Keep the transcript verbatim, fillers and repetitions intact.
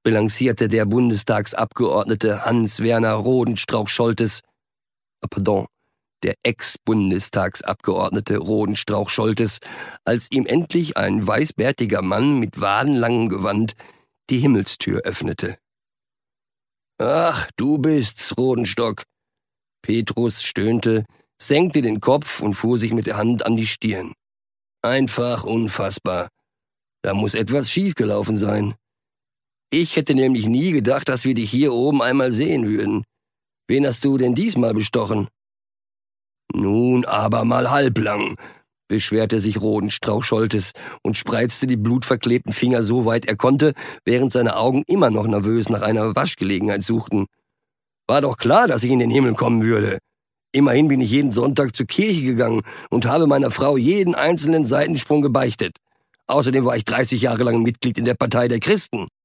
balancierte der Bundestagsabgeordnete Hans-Werner Rodenstrauch-Scholtes, äh, pardon, der Ex-Bundestagsabgeordnete Rodenstrauch-Scholtes, als ihm endlich ein weißbärtiger Mann mit wadenlangem Gewand die Himmelstür öffnete. »Ach, du bist's, Rodenstock!« Petrus stöhnte, senkte den Kopf und fuhr sich mit der Hand an die Stirn. »Einfach unfassbar. Da muss etwas schiefgelaufen sein. Ich hätte nämlich nie gedacht, dass wir dich hier oben einmal sehen würden. Wen hast du denn diesmal bestochen?« »Nun aber mal halblang«, beschwerte sich Rodenstrauch-Scholtes und spreizte die blutverklebten Finger so weit er konnte, während seine Augen immer noch nervös nach einer Waschgelegenheit suchten. »War doch klar, dass ich in den Himmel kommen würde. Immerhin bin ich jeden Sonntag zur Kirche gegangen und habe meiner Frau jeden einzelnen Seitensprung gebeichtet. Außerdem war ich dreißig Jahre lang Mitglied in der Partei der Christen.«